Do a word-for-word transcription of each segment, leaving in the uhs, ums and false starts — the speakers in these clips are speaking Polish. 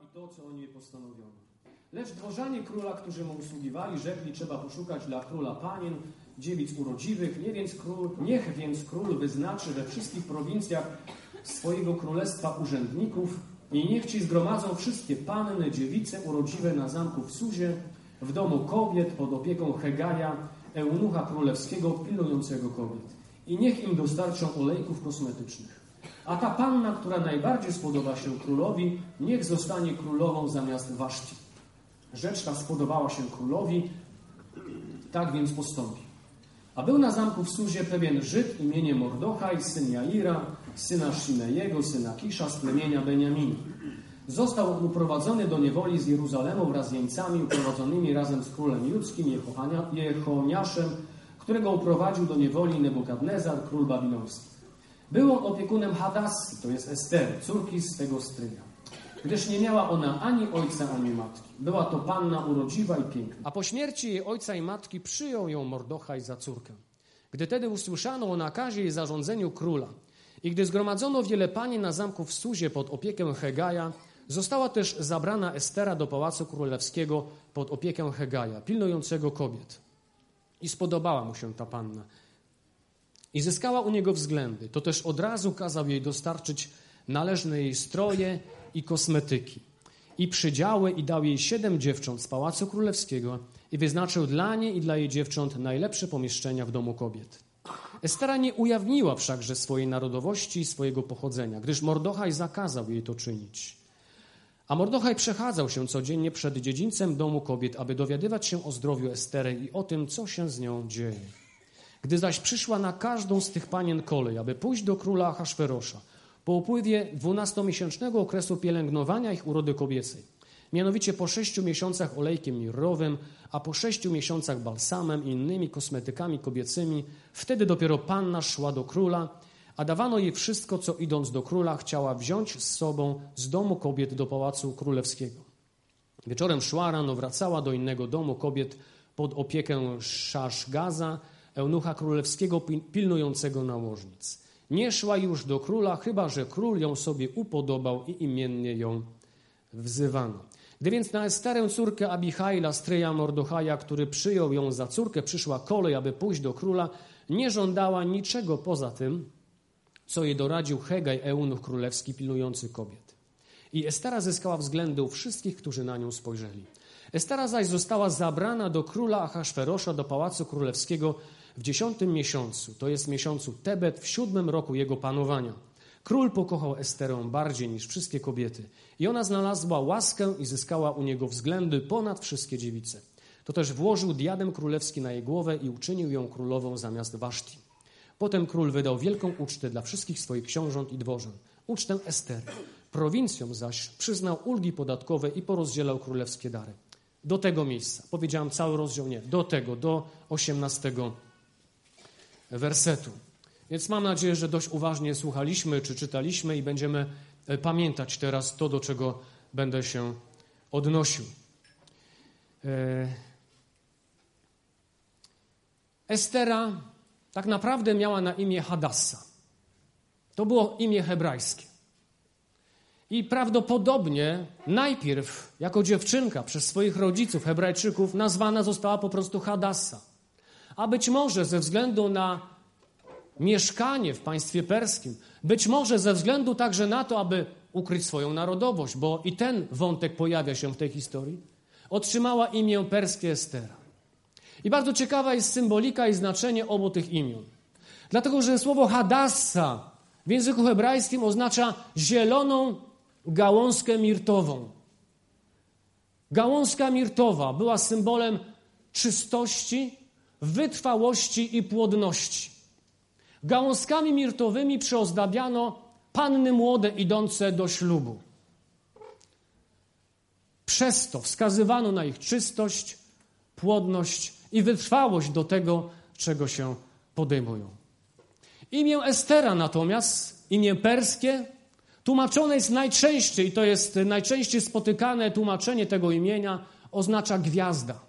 to, co o niej postanowiono. Lecz dworzanie króla, którzy mu usługiwali, rzekli, trzeba poszukać dla króla panien, dziewic urodziwych, nie więc król, niech więc król wyznaczy we wszystkich prowincjach swojego królestwa urzędników i niech ci zgromadzą wszystkie panny, dziewice urodziwe na zamku w Suzie, w domu kobiet pod opieką Hegaja, eunucha królewskiego pilnującego kobiet. I niech im dostarczą olejków kosmetycznych. A ta panna, która najbardziej spodoba się królowi, niech zostanie królową zamiast Waszti. Rzecz ta spodobała się królowi, tak więc postąpił. A był na zamku w Suzie pewien Żyd imieniem Mordochaj, syn Jaira, syna Shimejego, syna Kisza z plemienia Beniaminu. Został on uprowadzony do niewoli z Jeruzalemu wraz z jeńcami uprowadzonymi razem z królem judzkim Jechoniaszem, którego uprowadził do niewoli Nebukadnezar, król babiloński. Był on opiekunem Hadassy, to jest Estery, córki swego stryja, gdyż nie miała ona ani ojca, ani matki. Była to panna urodziwa i piękna. A po śmierci jej ojca i matki przyjął ją Mordochaj za córkę. Gdy tedy usłyszano o nakazie i zarządzeniu króla i gdy zgromadzono wiele panien na zamku w Suzie pod opiekę Hegaja, została też zabrana Estera do pałacu królewskiego pod opiekę Hegaja, pilnującego kobiet. I spodobała mu się ta panna. I zyskała u niego względy. To też od razu kazał jej dostarczyć należne jej stroje i kosmetyki. I przydziały i dał jej siedem dziewcząt z pałacu królewskiego i wyznaczył dla niej i dla jej dziewcząt najlepsze pomieszczenia w domu kobiet. Estera nie ujawniła wszakże swojej narodowości i swojego pochodzenia, gdyż Mordochaj zakazał jej to czynić. A Mordochaj przechadzał się codziennie przed dziedzińcem domu kobiet, aby dowiadywać się o zdrowiu Estery i o tym, co się z nią dzieje. Gdy zaś przyszła na każdą z tych panien kolej, aby pójść do króla Ahasferosza, po upływie dwunastomiesięcznego okresu pielęgnowania ich urody kobiecej, mianowicie po sześciu miesiącach olejkiem mirrowym, a po sześciu miesiącach balsamem i innymi kosmetykami kobiecymi, wtedy dopiero panna szła do króla, a dawano jej wszystko, co idąc do króla chciała wziąć z sobą z domu kobiet do pałacu królewskiego. Wieczorem szła, rano wracała do innego domu kobiet pod opiekę Szaszgaza, eunucha królewskiego pilnującego nałożnic. Nie szła już do króla, chyba że król ją sobie upodobał i imiennie ją wzywano. Gdy więc na Esterę, córkę Abihaila, stryja Mordochaja, który przyjął ją za córkę, przyszła kolej, aby pójść do króla, nie żądała niczego poza tym, co jej doradził Hegaj, eunuch królewski pilnujący kobiet. I Estera zyskała względy u wszystkich, którzy na nią spojrzeli. Estera zaś została zabrana do króla Ahasferosza, do pałacu królewskiego w dziesiątym miesiącu, to jest miesiącu Tebet, w siódmym roku jego panowania. Król pokochał Esterę bardziej niż wszystkie kobiety i ona znalazła łaskę i zyskała u niego względy ponad wszystkie dziewice. To też włożył diadem królewski na jej głowę i uczynił ją królową zamiast Waszti. Potem król wydał wielką ucztę dla wszystkich swoich książąt i dworzan, ucztę Estery. Prowincjom zaś przyznał ulgi podatkowe i porozdzielał królewskie dary. Do tego miejsca, powiedziałem cały rozdział, nie, do tego, do osiemnastego wersetu. Więc mam nadzieję, że dość uważnie słuchaliśmy czy czytaliśmy i będziemy pamiętać teraz to, do czego będę się odnosił. Estera tak naprawdę miała na imię Hadassa. To było imię hebrajskie. I prawdopodobnie najpierw jako dziewczynka przez swoich rodziców, Hebrajczyków, nazwana została po prostu Hadassa. A być może ze względu na mieszkanie w państwie perskim, być może ze względu także na to, aby ukryć swoją narodowość, bo i ten wątek pojawia się w tej historii, otrzymała imię perskie Estera. I bardzo ciekawa jest symbolika i znaczenie obu tych imion. Dlatego, że słowo Hadassa w języku hebrajskim oznacza zieloną gałązkę mirtową. Gałązka mirtowa była symbolem czystości, wytrwałości i płodności. Gałązkami mirtowymi przyozdabiano panny młode idące do ślubu. Przez to wskazywano na ich czystość, płodność i wytrwałość do tego, czego się podejmują. Imię Estera natomiast, imię perskie, tłumaczone jest najczęściej, i to jest najczęściej spotykane tłumaczenie tego imienia, oznacza gwiazda.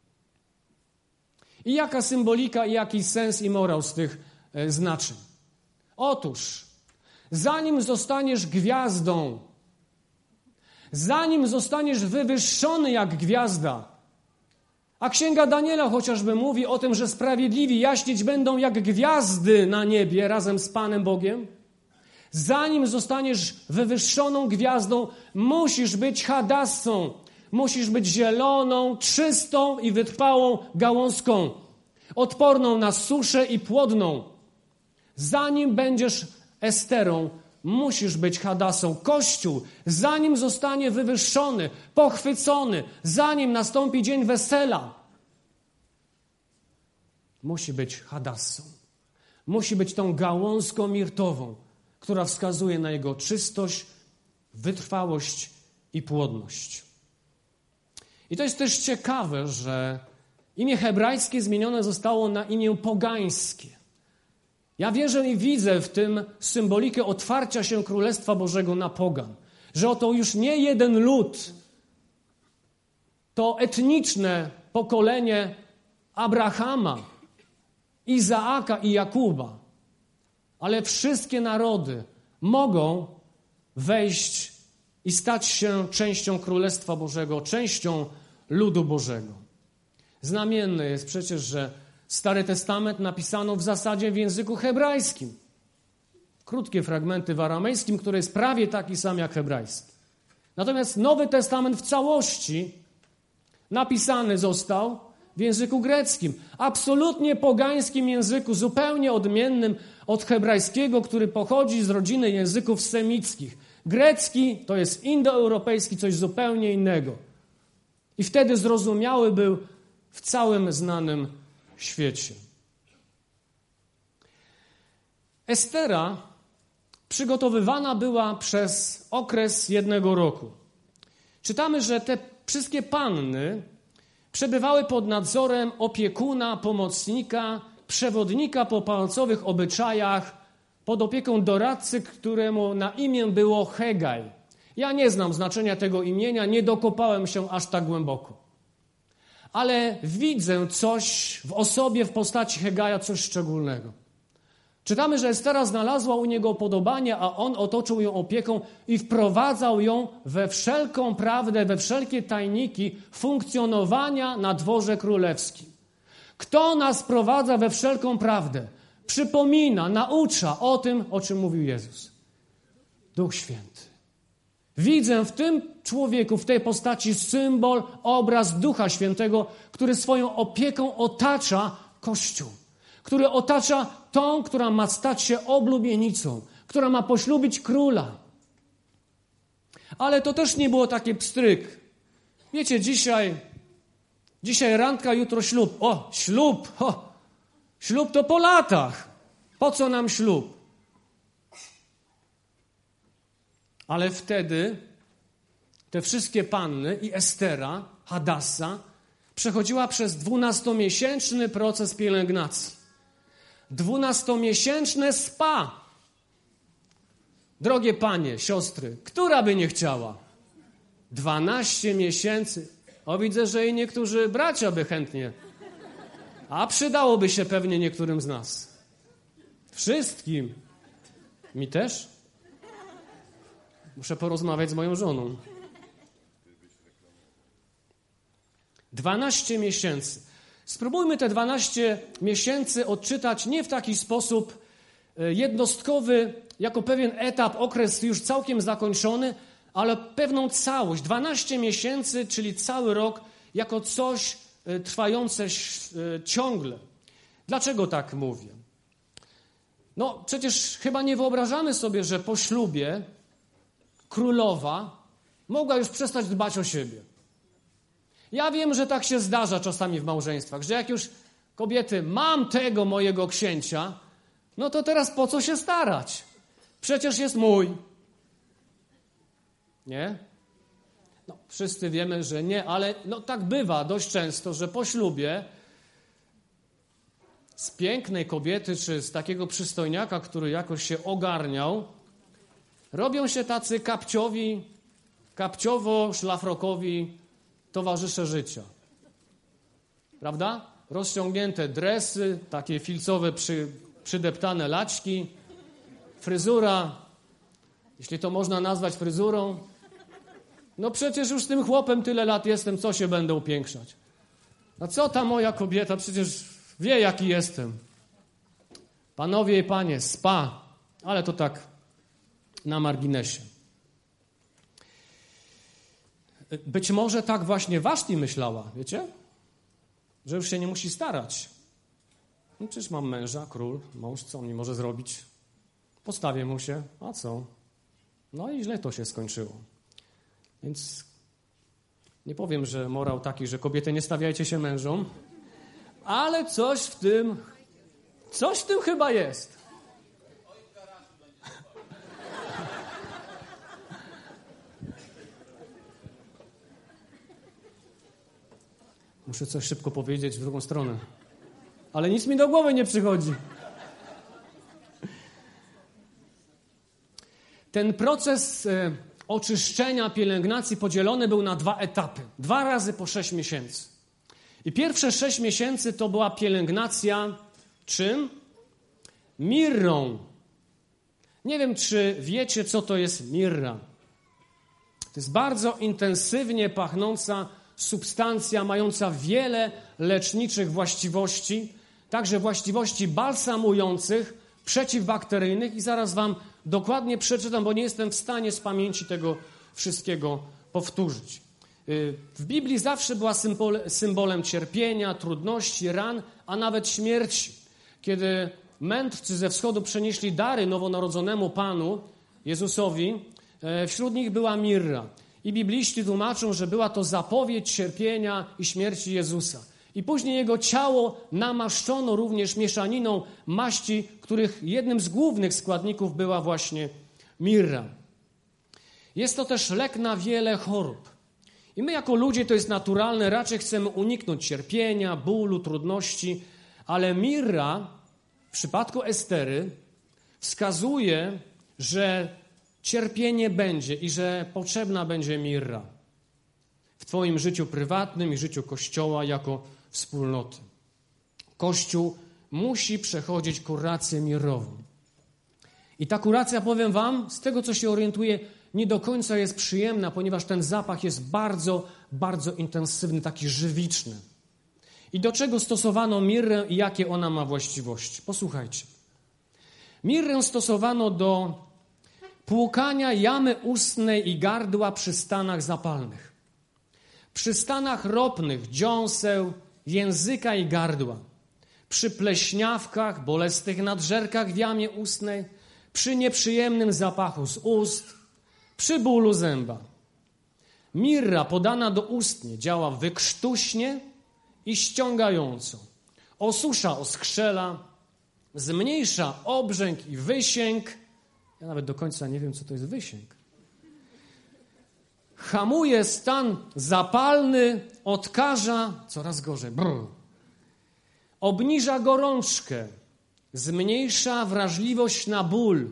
I jaka symbolika i jaki sens i morał z tych e, znaczeń? Otóż, zanim zostaniesz gwiazdą, zanim zostaniesz wywyższony jak gwiazda. A Księga Daniela chociażby mówi o tym, że sprawiedliwi jaśnieć będą jak gwiazdy na niebie razem z Panem Bogiem. Zanim zostaniesz wywyższoną gwiazdą, musisz być hadassą. Musisz być zieloną, czystą i wytrwałą gałązką, odporną na suszę i płodną. Zanim będziesz Esterą, musisz być hadassą. Kościół, zanim zostanie wywyższony, pochwycony, zanim nastąpi dzień wesela, musi być hadassą. Musi być tą gałązką mirtową, która wskazuje na jego czystość, wytrwałość i płodność. I to jest też ciekawe, że imię hebrajskie zmienione zostało na imię pogańskie. Ja wierzę i widzę w tym symbolikę otwarcia się Królestwa Bożego na pogan. Że oto już nie jeden lud, to etniczne pokolenie Abrahama, Izaaka i Jakuba, ale wszystkie narody mogą wejść i stać się częścią Królestwa Bożego, częścią ludu Bożego. Znamienne jest przecież, że Stary Testament napisano w zasadzie w języku hebrajskim. Krótkie fragmenty w aramejskim, który jest prawie taki sam jak hebrajski. Natomiast Nowy Testament w całości napisany został w języku greckim. Absolutnie pogańskim języku, zupełnie odmiennym od hebrajskiego, który pochodzi z rodziny języków semickich. Grecki to jest indoeuropejski, coś zupełnie innego. I wtedy zrozumiały był w całym znanym świecie. Estera przygotowywana była przez okres jednego roku. Czytamy, że te wszystkie panny przebywały pod nadzorem opiekuna, pomocnika, przewodnika po pałacowych obyczajach, pod opieką doradcy, któremu na imię było Hegaj. Ja nie znam znaczenia tego imienia, nie dokopałem się aż tak głęboko. Ale widzę coś w osobie, w postaci Hegaja, coś szczególnego. Czytamy, że Estera znalazła u niego upodobanie, a on otoczył ją opieką i wprowadzał ją we wszelką prawdę, we wszelkie tajniki funkcjonowania na dworze królewskim. Kto nas prowadza we wszelką prawdę? Przypomina, naucza o tym, o czym mówił Jezus. Duch Święty. Widzę w tym człowieku, w tej postaci symbol, obraz Ducha Świętego, który swoją opieką otacza Kościół. Który otacza tą, która ma stać się oblubienicą, która ma poślubić króla. Ale to też nie było takie pstryk. Wiecie, dzisiaj, dzisiaj randka, jutro ślub. O, ślub! O, ślub to po latach. Po co nam ślub? Ale wtedy te wszystkie panny i Estera, Hadassa, przechodziła przez dwunastomiesięczny proces pielęgnacji. Dwunastomiesięczne spa. Drogie panie, siostry, która by nie chciała? Dwanaście miesięcy. O, widzę, że i niektórzy bracia by chętnie. A przydałoby się pewnie niektórym z nas. Wszystkim. Mi też? Muszę porozmawiać z moją żoną. Dwanaście miesięcy. Spróbujmy te dwanaście miesięcy odczytać nie w taki sposób jednostkowy, jako pewien etap, okres już całkiem zakończony, ale pewną całość. dwanaście miesięcy, czyli cały rok, jako coś trwające ciągle. Dlaczego tak mówię? No przecież chyba nie wyobrażamy sobie, że po ślubie królowa mogła już przestać dbać o siebie. Ja wiem, że tak się zdarza czasami w małżeństwach, że jak już kobiety, mam tego mojego księcia, no to teraz po co się starać? Przecież jest mój. Nie? No, wszyscy wiemy, że nie, ale no tak bywa dość często, że po ślubie z pięknej kobiety, czy z takiego przystojniaka, który jakoś się ogarniał, robią się tacy kapciowi, kapciowo-szlafrokowi towarzysze życia. Prawda? Rozciągnięte dresy, takie filcowe, przy, przydeptane laćki, fryzura, jeśli to można nazwać fryzurą, No przecież już z tym chłopem tyle lat jestem, co się będę upiększać? A co ta moja kobieta? Przecież wie, jaki jestem. Panowie i panie, spa. Ale to tak na marginesie. Być może tak właśnie Waszti myślała, wiecie? Że już się nie musi starać. No przecież mam męża, król, mąż, co on mi może zrobić? Postawię mu się, a co? No i źle to się skończyło. Więc nie powiem, że morał taki, że kobiety nie stawiajcie się mężom, ale coś w tym, coś w tym chyba jest. Muszę coś szybko powiedzieć w drugą stronę. Ale nic mi do głowy nie przychodzi. Ten proces e, oczyszczenia, pielęgnacji podzielony był na dwa etapy. Dwa razy po sześć miesięcy. I pierwsze sześć miesięcy to była pielęgnacja czym? Mirrą. Nie wiem, czy wiecie, co to jest mirra. To jest bardzo intensywnie pachnąca substancja mająca wiele leczniczych właściwości, także właściwości balsamujących, przeciwbakteryjnych i zaraz wam dokładnie przeczytam, bo nie jestem w stanie z pamięci tego wszystkiego powtórzyć. W Biblii zawsze była symbol, symbolem cierpienia, trudności, ran, a nawet śmierci. Kiedy mędrcy ze wschodu przynieśli dary nowonarodzonemu Panu, Jezusowi, wśród nich była mirra. I bibliści tłumaczą, że była to zapowiedź cierpienia i śmierci Jezusa. I później Jego ciało namaszczono również mieszaniną maści, których jednym z głównych składników była właśnie mirra. Jest to też lek na wiele chorób. I my jako ludzie, to jest naturalne, raczej chcemy uniknąć cierpienia, bólu, trudności, ale mirra w przypadku Estery wskazuje, że cierpienie będzie i że potrzebna będzie mirra w twoim życiu prywatnym i życiu Kościoła jako wspólnoty. Kościół musi przechodzić kurację mirrową. I ta kuracja, powiem wam, z tego co się orientuję, nie do końca jest przyjemna, ponieważ ten zapach jest bardzo, bardzo intensywny, taki żywiczny. I do czego stosowano mirrę i jakie ona ma właściwości? Posłuchajcie. Mirrę stosowano do płukania jamy ustnej i gardła przy stanach zapalnych. Przy stanach ropnych, dziąseł, języka i gardła. Przy pleśniawkach, bolesnych nadżerkach w jamie ustnej. Przy nieprzyjemnym zapachu z ust. Przy bólu zęba. Mirra podana do ustnie działa wykrztuśnie i ściągająco. Osusza oskrzela, zmniejsza obrzęk i wysięg. Ja nawet do końca nie wiem, co to jest wysięg. Hamuje stan zapalny, odkaża, coraz gorzej, brr. Obniża gorączkę, zmniejsza wrażliwość na ból.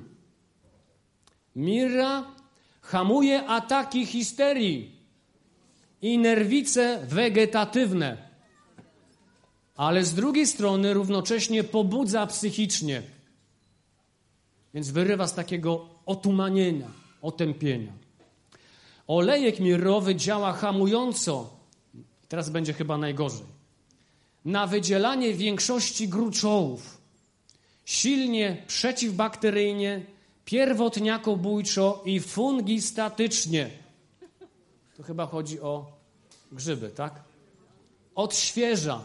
Mirra hamuje ataki histerii i nerwice wegetatywne, ale z drugiej strony równocześnie pobudza psychicznie. Więc wyrywa z takiego otumanienia, otępienia. Olejek mirrowy działa hamująco, teraz będzie chyba najgorzej, na wydzielanie większości gruczołów, silnie przeciwbakteryjnie, pierwotniakobójczo i fungistatycznie. To chyba chodzi o grzyby, tak? Odświeża.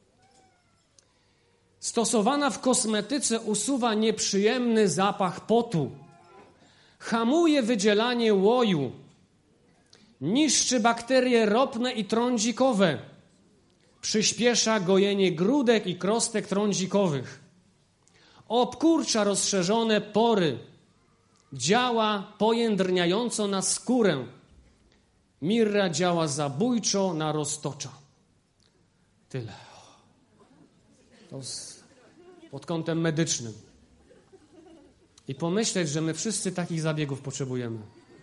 Stosowana w kosmetyce usuwa nieprzyjemny zapach potu. Hamuje wydzielanie łoju. Niszczy bakterie ropne i trądzikowe. Przyspiesza gojenie grudek i krostek trądzikowych. Obkurcza rozszerzone pory. Działa pojędrniająco na skórę. Mirra działa zabójczo na roztocza. Tyle. To z, pod kątem medycznym. I pomyśleć, że my wszyscy takich zabiegów potrzebujemy.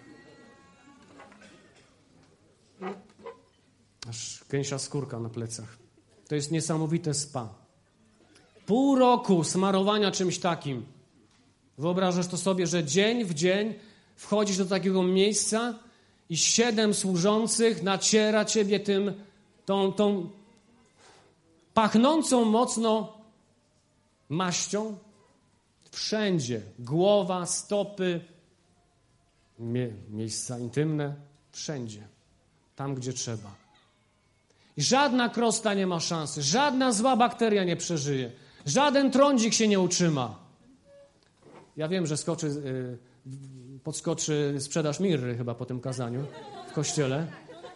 Aż gęsia skórka na plecach. To jest niesamowite spa. Pół roku smarowania czymś takim. Wyobrażasz to sobie, że dzień w dzień wchodzisz do takiego miejsca i siedem służących naciera ciebie tym, tą, tą pachnącą mocno maścią. Wszędzie. Głowa, stopy, mie- miejsca intymne. Wszędzie. Tam, gdzie trzeba. I żadna krosta nie ma szansy. Żadna zła bakteria nie przeżyje. Żaden trądzik się nie utrzyma. Ja wiem, że skoczy, yy, podskoczy sprzedaż mirry chyba po tym kazaniu w kościele.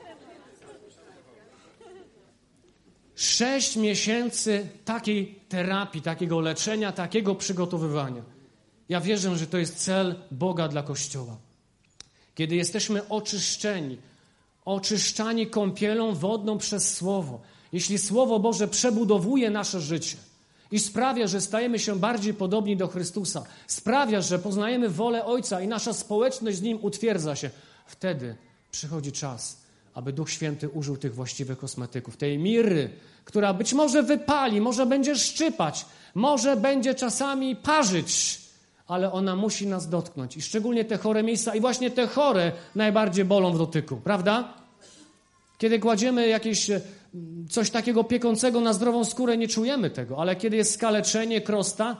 Sześć miesięcy takiej terapii, takiego leczenia, takiego przygotowywania. Ja wierzę, że to jest cel Boga dla Kościoła. Kiedy jesteśmy oczyszczeni, oczyszczani kąpielą wodną przez Słowo, jeśli Słowo Boże przebudowuje nasze życie i sprawia, że stajemy się bardziej podobni do Chrystusa, sprawia, że poznajemy wolę Ojca i nasza społeczność z Nim utwierdza się, wtedy przychodzi czas, aby Duch Święty użył tych właściwych kosmetyków, tej mirry, która być może wypali, może będzie szczypać, może będzie czasami parzyć, ale ona musi nas dotknąć. I szczególnie te chore miejsca, i właśnie te chore najbardziej bolą w dotyku, prawda? Kiedy kładziemy jakieś coś takiego piekącego na zdrową skórę, nie czujemy tego, ale kiedy jest skaleczenie, krosta,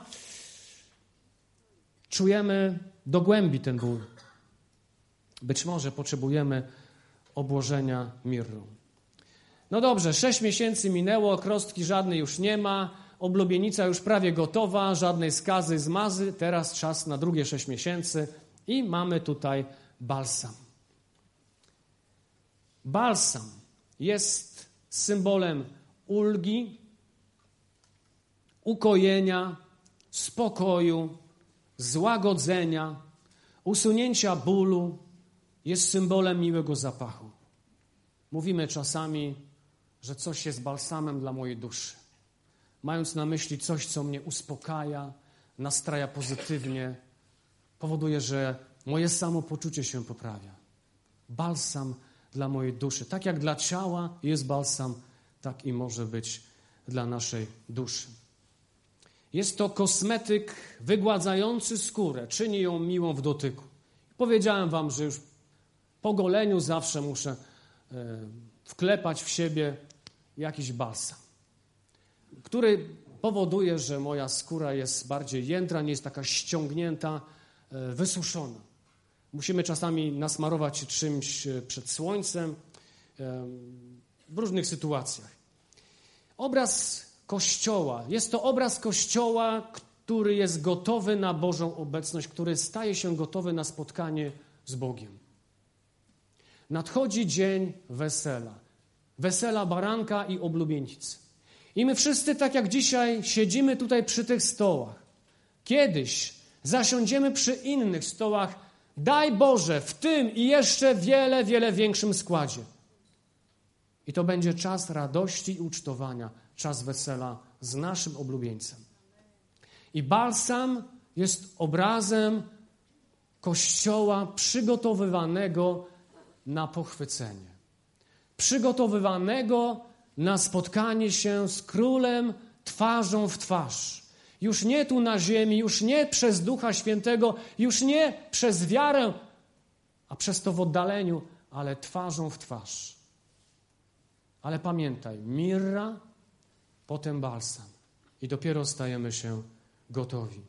czujemy do głębi ten ból. Być może potrzebujemy obłożenia mirrą. No dobrze, sześć miesięcy minęło, krostki żadnej już nie ma, oblubienica już prawie gotowa, żadnej skazy, zmazy, teraz czas na drugie sześć miesięcy i mamy tutaj balsam. Balsam jest symbolem ulgi, ukojenia, spokoju, złagodzenia, usunięcia bólu, jest symbolem miłego zapachu. Mówimy czasami, że coś jest balsamem dla mojej duszy. Mając na myśli coś, co mnie uspokaja, nastraja pozytywnie, powoduje, że moje samopoczucie się poprawia. Balsam dla mojej duszy. Tak jak dla ciała jest balsam, tak i może być dla naszej duszy. Jest to kosmetyk wygładzający skórę, czyni ją miłą w dotyku. Powiedziałem wam, że już po goleniu zawsze muszę e, wklepać w siebie jakiś balsam, który powoduje, że moja skóra jest bardziej jędra, nie jest taka ściągnięta, e, wysuszona. Musimy czasami nasmarować się czymś przed słońcem, e, w różnych sytuacjach. Obraz Kościoła. Jest to obraz Kościoła, który jest gotowy na Bożą obecność, który staje się gotowy na spotkanie z Bogiem. Nadchodzi dzień wesela. Wesela baranka i oblubienicy. I my wszyscy, tak jak dzisiaj, siedzimy tutaj przy tych stołach. Kiedyś zasiądziemy przy innych stołach, daj Boże, w tym i jeszcze wiele, wiele większym składzie. I to będzie czas radości i ucztowania, czas wesela z naszym oblubieńcem. I balsam jest obrazem Kościoła przygotowywanego na pochwycenie. Przygotowywanego na spotkanie się z Królem twarzą w twarz. Już nie tu na ziemi, już nie przez Ducha Świętego, już nie przez wiarę, a przez to w oddaleniu, ale twarzą w twarz. Ale pamiętaj, mirra, potem balsam i dopiero stajemy się gotowi.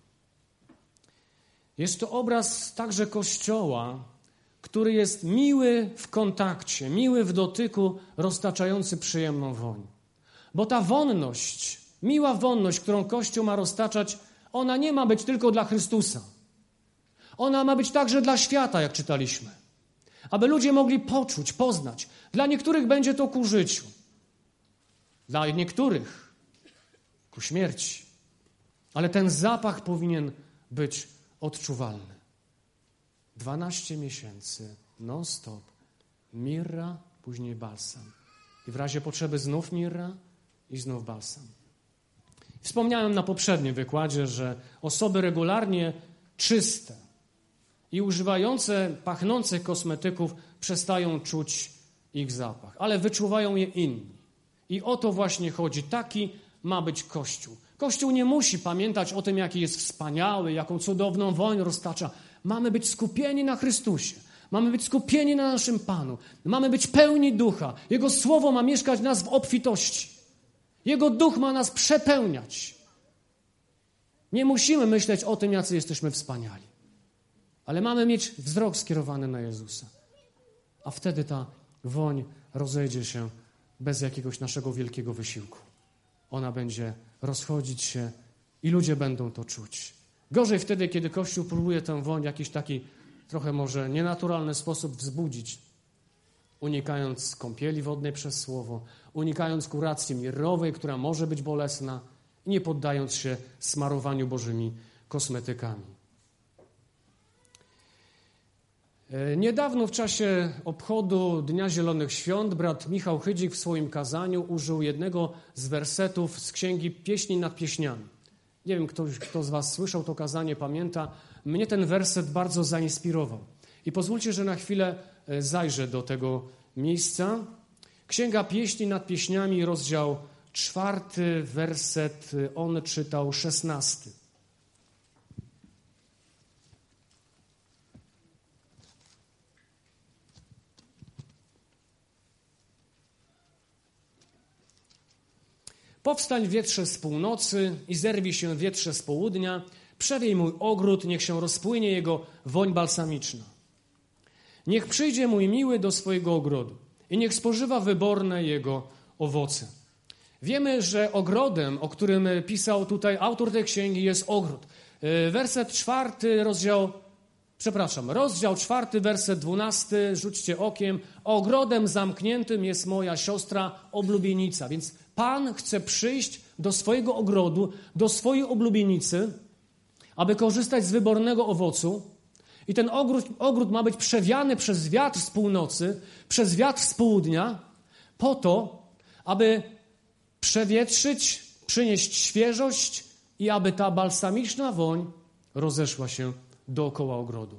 Jest to obraz także Kościoła, który jest miły w kontakcie, miły w dotyku, roztaczający przyjemną woń. Bo ta wonność, miła wonność, którą Kościół ma roztaczać, ona nie ma być tylko dla Chrystusa. Ona ma być także dla świata, jak czytaliśmy. Aby ludzie mogli poczuć, poznać. Dla niektórych będzie to ku życiu. Dla niektórych ku śmierci. Ale ten zapach powinien być odczuwalny. Dwanaście miesięcy, non-stop, mirra, później balsam. I w razie potrzeby znów mirra i znów balsam. Wspomniałem na poprzednim wykładzie, że osoby regularnie czyste i używające pachnących kosmetyków przestają czuć ich zapach, ale wyczuwają je inni. I o to właśnie chodzi. Taki ma być Kościół. Kościół nie musi pamiętać o tym, jaki jest wspaniały, jaką cudowną woń roztacza. Mamy być skupieni na Chrystusie. Mamy być skupieni na naszym Panu. Mamy być pełni Ducha. Jego Słowo ma mieszkać w nas w obfitości. Jego Duch ma nas przepełniać. Nie musimy myśleć o tym, jacy jesteśmy wspaniali. Ale mamy mieć wzrok skierowany na Jezusa. A wtedy ta woń rozejdzie się bez jakiegoś naszego wielkiego wysiłku. Ona będzie rozchodzić się i ludzie będą to czuć. Gorzej wtedy, kiedy Kościół próbuje tę woń w jakiś taki trochę może nienaturalny sposób wzbudzić, unikając kąpieli wodnej przez Słowo, unikając kuracji mirrowej, która może być bolesna i nie poddając się smarowaniu Bożymi kosmetykami. Niedawno w czasie obchodu Dnia Zielonych Świąt brat Michał Chydzik w swoim kazaniu użył jednego z wersetów z Księgi Pieśni nad Pieśniami. Nie wiem, kto, kto z was słyszał to kazanie, pamięta. Mnie ten werset bardzo zainspirował. I pozwólcie, że na chwilę zajrzę do tego miejsca. Księga Pieśni nad Pieśniami, rozdział czwarty, werset, on czytał szesnasty. Powstań wietrze z północy i zerwij się wietrze z południa, przewiej mój ogród, niech się rozpłynie jego woń balsamiczna. Niech przyjdzie mój miły do swojego ogrodu i niech spożywa wyborne jego owoce. Wiemy, że ogrodem, o którym pisał tutaj autor tej księgi, jest ogród. Werset czwarty, rozdział, przepraszam, rozdział czwarty, werset dwunasty, rzućcie okiem. Ogrodem zamkniętym jest moja siostra oblubienica. Więc Pan chce przyjść do swojego ogrodu, do swojej oblubienicy, aby korzystać z wybornego owocu. I ten ogród, ogród ma być przewiany przez wiatr z północy, przez wiatr z południa, po to, aby przewietrzyć, przynieść świeżość i aby ta balsamiczna woń rozeszła się dookoła ogrodu.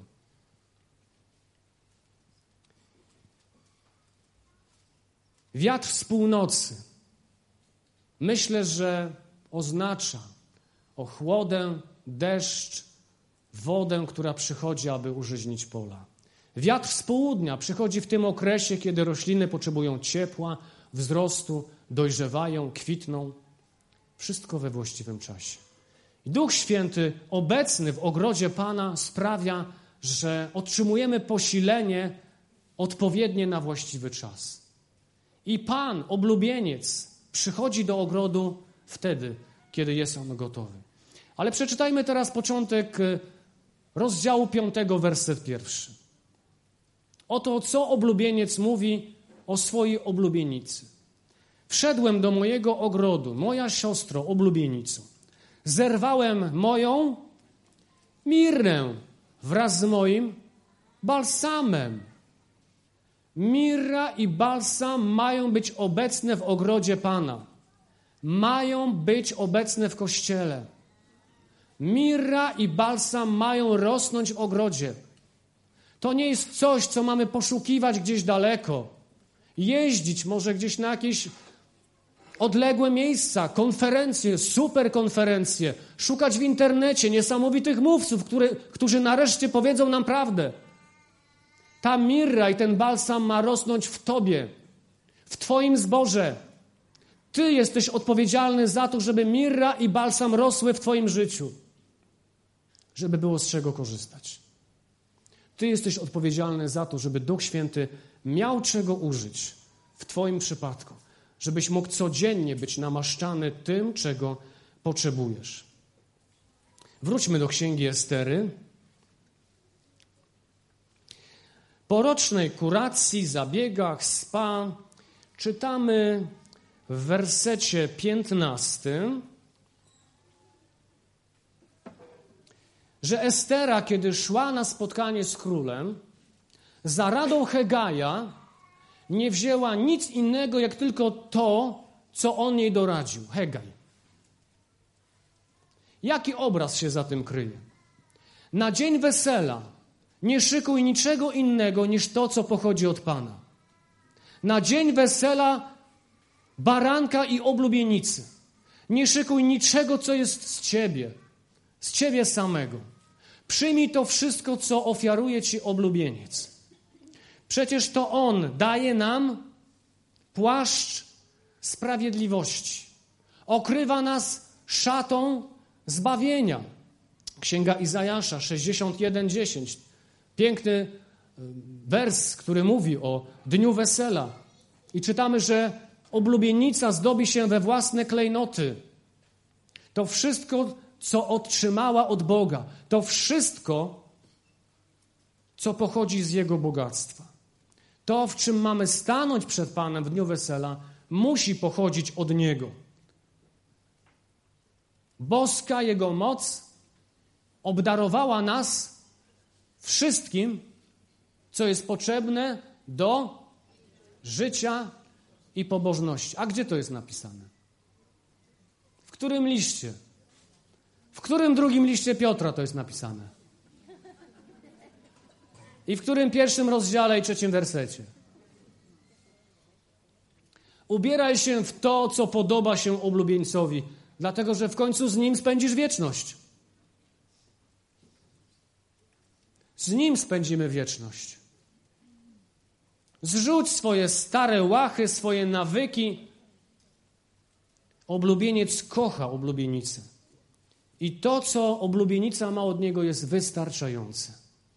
Wiatr z północy. Myślę, że oznacza ochłodę, deszcz, wodę, która przychodzi, aby użyźnić pola. Wiatr z południa przychodzi w tym okresie, kiedy rośliny potrzebują ciepła, wzrostu, dojrzewają, kwitną. Wszystko we właściwym czasie. I Duch Święty obecny w ogrodzie Pana sprawia, że otrzymujemy posilenie odpowiednie na właściwy czas. I Pan, oblubieniec, przychodzi do ogrodu wtedy, kiedy jest on gotowy. Ale przeczytajmy teraz początek rozdziału piątego, werset pierwszy. Oto co oblubieniec mówi o swojej oblubienicy. Wszedłem do mojego ogrodu, moja siostro, oblubienico. Zerwałem moją mirrę wraz z moim balsamem. Mirra i balsam mają być obecne w ogrodzie Pana. Mają być obecne w Kościele. Mirra i balsam mają rosnąć w ogrodzie. To nie jest coś, co mamy poszukiwać gdzieś daleko. Jeździć może gdzieś na jakieś odległe miejsca, konferencje, super konferencje, szukać w internecie niesamowitych mówców, które, którzy nareszcie powiedzą nam prawdę. Ta mirra i ten balsam ma rosnąć w Tobie, w Twoim zborze. Ty jesteś odpowiedzialny za to, żeby mirra i balsam rosły w Twoim życiu, żeby było z czego korzystać. Ty jesteś odpowiedzialny za to, żeby Duch Święty miał czego użyć w Twoim przypadku, żebyś mógł codziennie być namaszczany tym, czego potrzebujesz. Wróćmy do Księgi Estery. Po rocznej kuracji, zabiegach, spa czytamy w wersecie piętnastym, że Estera, kiedy szła na spotkanie z królem, za radą Hegaja nie wzięła nic innego, jak tylko to, co on jej doradził. Hegaj. Jaki obraz się za tym kryje? Na dzień wesela nie szykuj niczego innego niż to, co pochodzi od Pana. Na dzień wesela baranka i oblubienicy. Nie szykuj niczego, co jest z Ciebie, z Ciebie samego. Przyjmij to wszystko, co ofiaruje Ci oblubieniec. Przecież to On daje nam płaszcz sprawiedliwości. Okrywa nas szatą zbawienia. Księga Izajasza sześćdziesiąt jeden dziesięć. Piękny wers, który mówi o dniu wesela. I czytamy, że oblubienica zdobi się we własne klejnoty. To wszystko, co otrzymała od Boga. To wszystko, co pochodzi z Jego bogactwa. To, w czym mamy stanąć przed Panem w dniu wesela, musi pochodzić od Niego. Boska Jego moc obdarowała nas wszystkim, co jest potrzebne do życia i pobożności. A gdzie to jest napisane? W którym liście? W którym drugim liście Piotra to jest napisane? I w którym pierwszym rozdziale i trzecim wersecie? Ubieraj się w to, co podoba się oblubieńcowi, dlatego że w końcu z nim spędzisz wieczność. Z nim spędzimy wieczność. Zrzuć swoje stare łachy, swoje nawyki. Oblubieniec kocha oblubienicę. I to, co oblubienica ma od niego, jest wystarczające.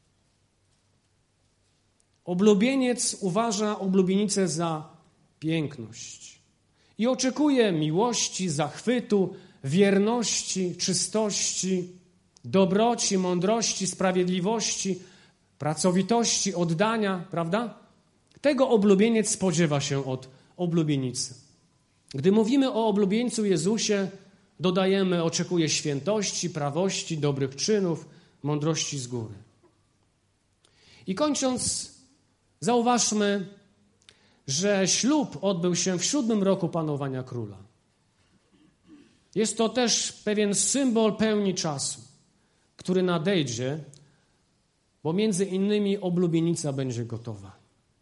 Oblubieniec uważa oblubienicę za piękność i oczekuje miłości, zachwytu, wierności, czystości, dobroci, mądrości, sprawiedliwości, pracowitości, oddania, prawda? Tego oblubieniec spodziewa się od oblubienicy. Gdy mówimy o oblubieńcu Jezusie, dodajemy, oczekuje świętości, prawości, dobrych czynów, mądrości z góry. I kończąc, zauważmy, że ślub odbył się w siódmym roku panowania króla. Jest to też pewien symbol pełni czasu, który nadejdzie, bo między innymi oblubienica będzie gotowa.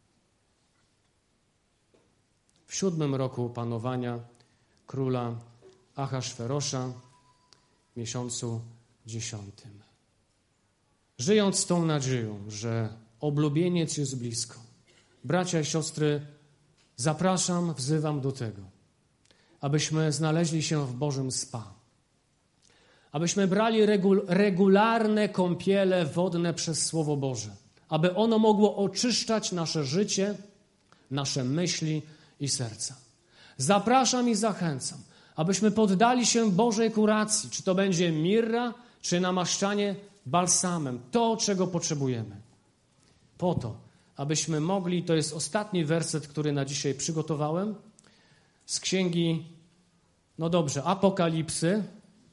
W siódmym roku panowania króla Ahasferosza, w miesiącu dziesiątym. Żyjąc z tą nadzieją, że oblubieniec jest blisko, bracia i siostry, zapraszam, wzywam do tego, abyśmy znaleźli się w Bożym spa. Abyśmy brali regul- regularne kąpiele wodne przez Słowo Boże. Aby ono mogło oczyszczać nasze życie, nasze myśli i serca. Zapraszam i zachęcam, abyśmy poddali się Bożej kuracji. Czy to będzie mirra, czy namaszczanie balsamem. To, czego potrzebujemy. Po to, abyśmy mogli, to jest ostatni werset, który na dzisiaj przygotowałem, z księgi, no dobrze, Apokalipsy,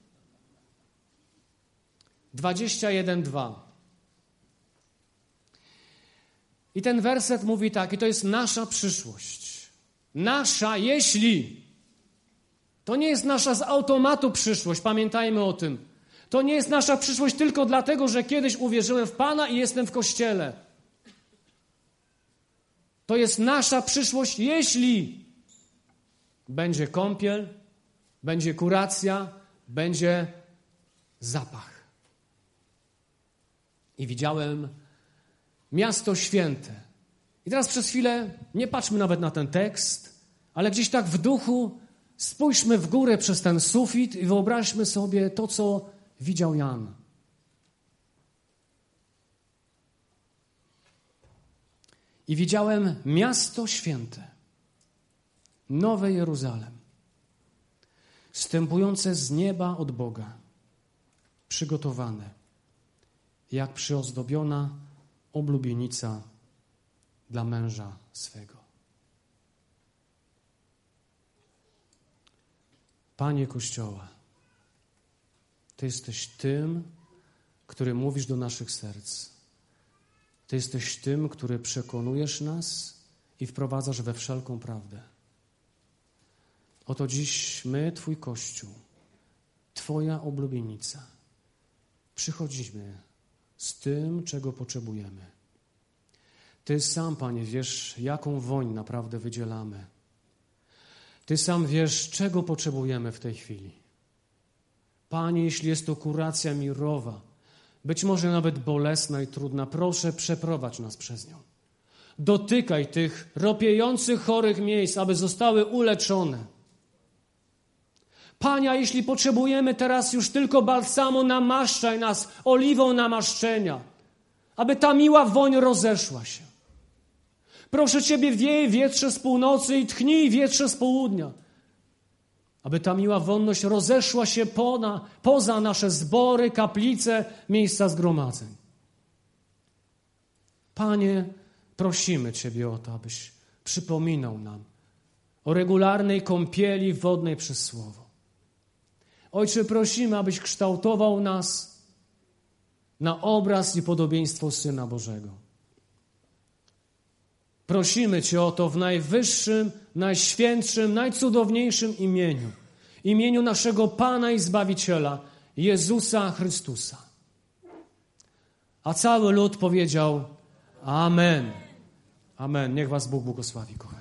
dwadzieścia jeden, dwa. I ten werset mówi tak, i to jest nasza przyszłość. Nasza, jeśli. To nie jest nasza z automatu przyszłość, pamiętajmy o tym. To nie jest nasza przyszłość tylko dlatego, że kiedyś uwierzyłem w Pana i jestem w Kościele. To jest nasza przyszłość, jeśli będzie kąpiel, będzie kuracja, będzie zapach. I widziałem miasto święte. I teraz przez chwilę nie patrzmy nawet na ten tekst, ale gdzieś tak w duchu spójrzmy w górę przez ten sufit i wyobraźmy sobie to, co widział Jan. I widziałem miasto święte, Nowe Jeruzalem, zstępujące z nieba od Boga, przygotowane, jak przyozdobiona oblubienica dla męża swego. Panie Kościoła, Ty jesteś tym, który mówisz do naszych serc. Ty jesteś tym, który przekonujesz nas i wprowadzasz we wszelką prawdę. Oto dziś my, Twój Kościół, Twoja oblubienica, przychodzimy z tym, czego potrzebujemy. Ty sam, Panie, wiesz, jaką woń naprawdę wydzielamy. Ty sam wiesz, czego potrzebujemy w tej chwili. Panie, jeśli jest to kuracja mirowa, być może nawet bolesna i trudna, proszę, przeprowadź nas przez nią. dotykaj tych ropiejących, chorych miejsc, aby zostały uleczone. Panie, a jeśli potrzebujemy teraz już tylko balsamu, namaszczaj nas oliwą namaszczenia, aby ta miła woń rozeszła się. Proszę Ciebie, wiej wietrze z północy i tchnij wietrze z południa, aby ta miła wonność rozeszła się poza, poza nasze zbory, kaplice, miejsca zgromadzeń. Panie, prosimy Ciebie o to, abyś przypominał nam o regularnej kąpieli wodnej przez Słowo. Ojcze, prosimy, abyś kształtował nas na obraz i podobieństwo Syna Bożego. Prosimy Cię o to w najwyższym, najświętszym, najcudowniejszym imieniu. Imieniu naszego Pana i Zbawiciela, Jezusa Chrystusa. A cały lud powiedział Amen. Amen. Niech was Bóg błogosławi, kochani.